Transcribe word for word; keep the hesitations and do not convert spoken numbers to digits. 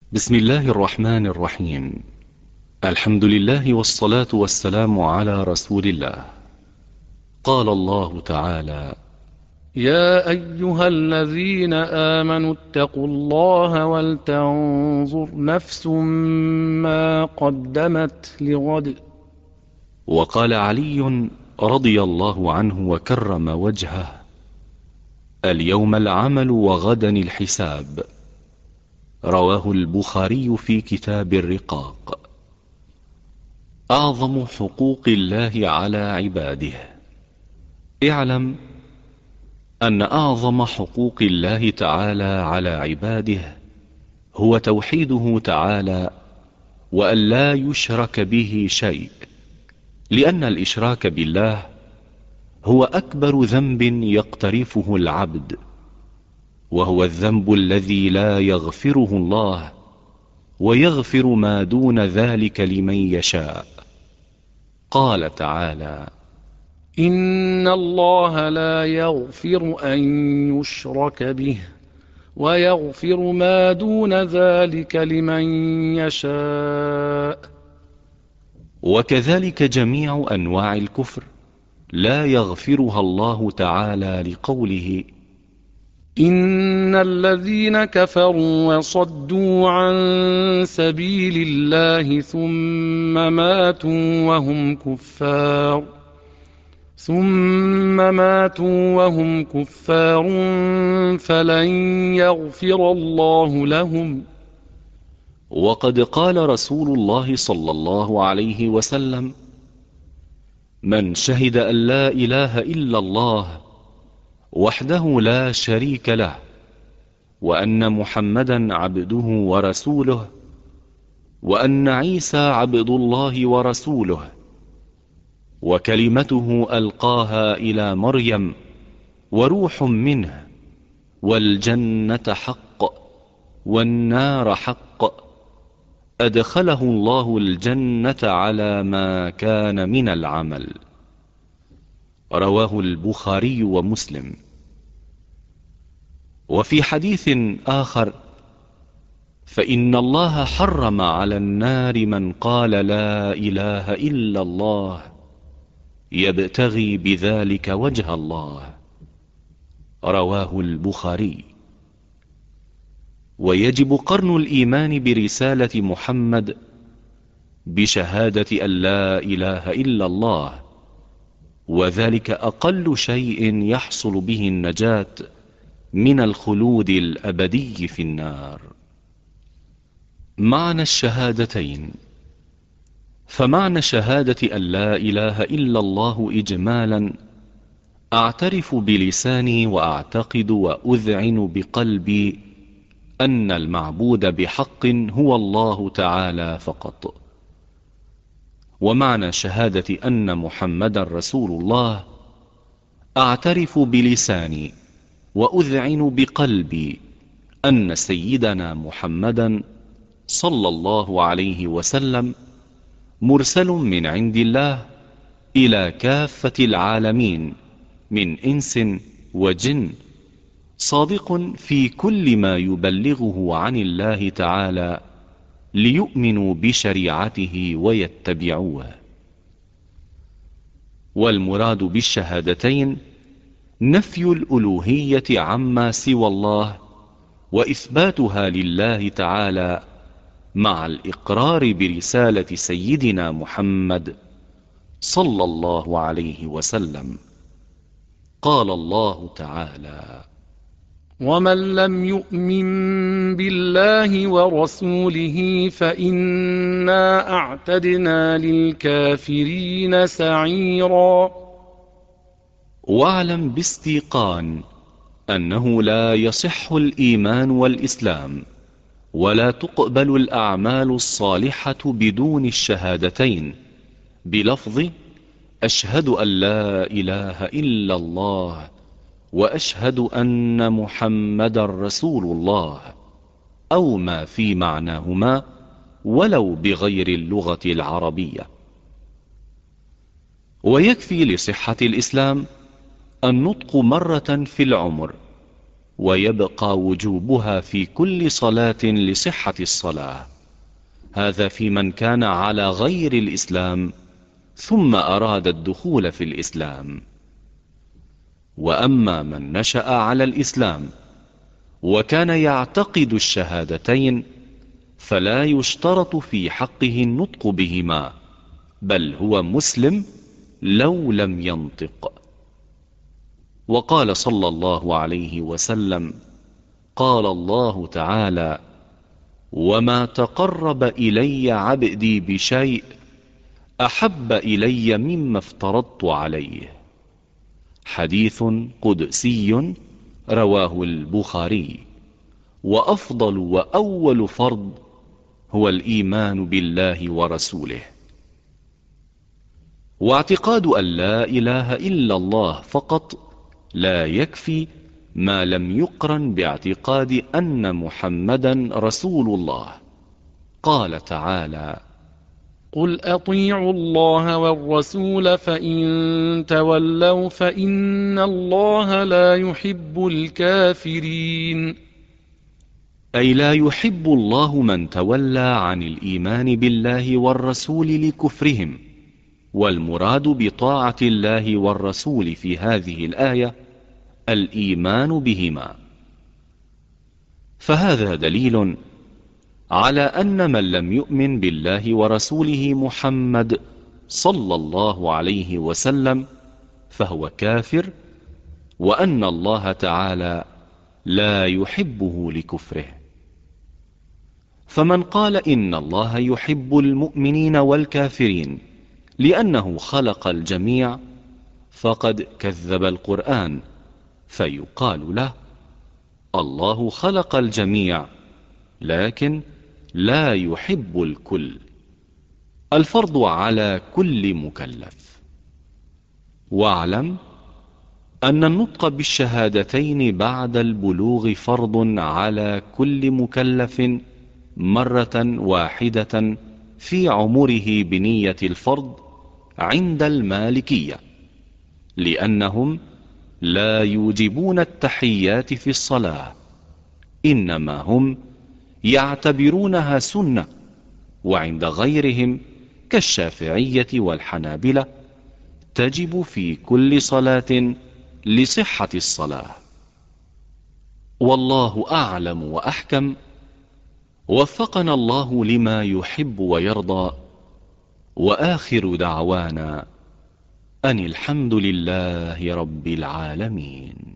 بسم الله الرحمن الرحيم. الحمد لله والصلاة والسلام على رسول الله. قال الله تعالى: يا أيها الذين آمنوا اتقوا الله ولتنظر نفس ما قدمت لغد. وقال علي رضي الله عنه وكرم وجهه: اليوم العمل وغدا الحساب. رواه البخاري في كتاب الرقاق. أعظم حقوق الله على عباده. اعلم أن أعظم حقوق الله تعالى على عباده هو توحيده تعالى، وأن لا يشرك به شيء، لأن الإشراك بالله هو أكبر ذنب يقترفه العبد، وهو الذنب الذي لا يغفره الله، ويغفر ما دون ذلك لمن يشاء. قال تعالى: إن الله لا يغفر أن يشرك به ويغفر ما دون ذلك لمن يشاء. وكذلك جميع أنواع الكفر لا يغفرها الله تعالى، لقوله: إن الذين كفروا وصدوا عن سبيل الله ثم ماتوا وهم كفار ثم ماتوا وهم كفار فلن يغفر الله لهم. وقد قال رسول الله صلى الله عليه وسلم: من شهد أن لا إله إلا الله وحده لا شريك له، وأن محمدا عبده ورسوله، وأن عيسى عبد الله ورسوله، وكلمته ألقاها إلى مريم وروح منه، والجنة حق والنار حق، أدخله الله الجنة على ما كان من العمل. رواه البخاري ومسلم. وفي حديث آخر: فإن الله حرم على النار من قال لا إله إلا الله يبتغي بذلك وجه الله. رواه البخاري. ويجب قرن الإيمان برسالة محمد بشهادة أن لا إله إلا الله، وذلك أقل شيء يحصل به النجاة من الخلود الأبدي في النار. معنى الشهادتين. فمعنى شهادة أن لا إله إلا الله إجمالا: أعترف بلساني وأعتقد وأذعن بقلبي أن المعبود بحق هو الله تعالى فقط. ومعنى شهادة أن محمدا رسول الله: أعترف بلساني وأذعن بقلبي أن سيدنا محمدا صلى الله عليه وسلم مرسل من عند الله إلى كافة العالمين من إنس وجن، صادق في كل ما يبلغه عن الله تعالى ليؤمنوا بشريعته ويتبعوه. والمراد بالشهادتين نفي الألوهية عما سوى الله، وإثباتها لله تعالى، مع الإقرار برسالة سيدنا محمد صلى الله عليه وسلم. قال الله تعالى: ومن لم يؤمن بالله ورسوله فإنا أعتدنا للكافرين سعيرا. واعلم باستيقان أنه لا يصح الإيمان والإسلام، ولا تقبل الأعمال الصالحة بدون الشهادتين بلفظ أشهد أن لا إله إلا الله وأشهد أن محمدا رسول الله، أو ما في معناهما ولو بغير اللغة العربية. ويكفي لصحة الإسلام النطق مرة في العمر، ويبقى وجوبها في كل صلاة لصحة الصلاة. هذا في من كان على غير الإسلام ثم أراد الدخول في الإسلام. وأما من نشأ على الإسلام وكان يعتقد الشهادتين فلا يشترط في حقه النطق بهما، بل هو مسلم لو لم ينطق. وقال صلى الله عليه وسلم: قال الله تعالى: وما تقرب إلي عبدي بشيء أحب إلي مما افترضت عليه. حديث قدسي رواه البخاري. وأفضل وأول فرض هو الإيمان بالله ورسوله، واعتقاد أن لا إله إلا الله فقط لا يكفي ما لم يقرن باعتقاد أن محمدا رسول الله. قال تعالى: قل أطيعوا الله والرسول فإن تولوا فإن الله لا يحب الكافرين. أي لا يحب الله من تولى عن الإيمان بالله والرسول لكفرهم. والمراد بطاعة الله والرسول في هذه الآية الإيمان بهما. فهذا دليل على أن من لم يؤمن بالله ورسوله محمد صلى الله عليه وسلم فهو كافر، وأن الله تعالى لا يحبه لكفره. فمن قال إن الله يحب المؤمنين والكافرين لأنه خلق الجميع فقد كذب القرآن، فيقال له: الله خلق الجميع لكن لا يحب الكل. الفرض على كل مكلف. واعلم أن النطق بالشهادتين بعد البلوغ فرض على كل مكلف مرة واحدة في عمره بنية الفرض عند المالكية، لأنهم لا يوجبون التحيات في الصلاة، إنما هم يعتبرونها سنة. وعند غيرهم كالشافعية والحنابلة تجب في كل صلاة لصحة الصلاة. والله أعلم وأحكم. وفقنا الله لما يحب ويرضى. وآخر دعوانا أن الحمد لله رب العالمين.